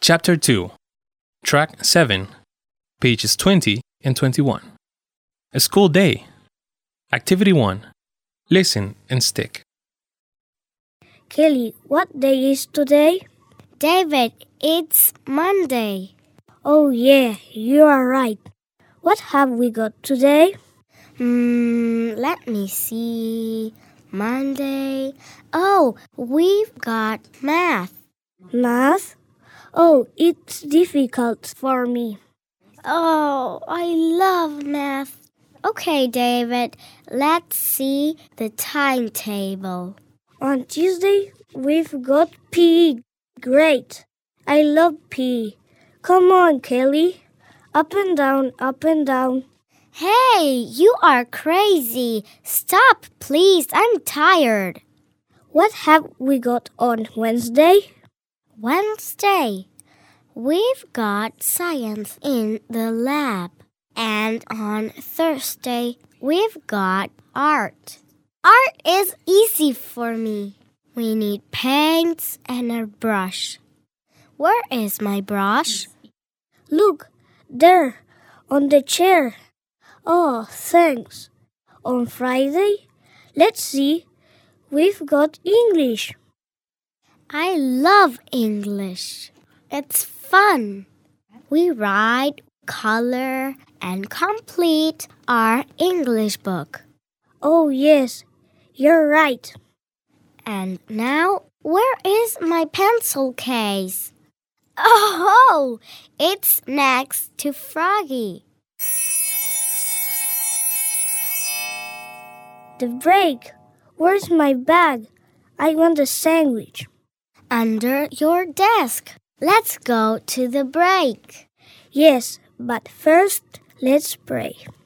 Chapter 2, Track 7, pages 20 and 21. A school day. Activity 1. Listen and stick. Kelly, what day is today? David, it's Monday. Oh yeah, you are right. What have we got today? Let me see. Monday. Oh, we've got math. Math? Oh, it's difficult for me. Oh, I love math. Okay, David, let's see the timetable. On Tuesday, we've got PE. Great. I love PE. Come on, Kelly. Up and down, up and down. Hey, you are crazy. Stop, please. I'm tired. What have we got on Wednesday? Wednesday, we've got science in the lab. And on Thursday, we've got art. Art is easy for me. We need paints and a brush. Where is my brush? Look, there, on the chair. Oh, thanks. On Friday, let's see, we've got English. I love English. It's fun. We write, color, and complete our English book. Oh, yes, you're right. And now, where is my pencil case? Oh, it's next to Froggy. The break. Where's my bag? I want a sandwich. Under your desk. Let's go to the break. Yes, but first, let's pray.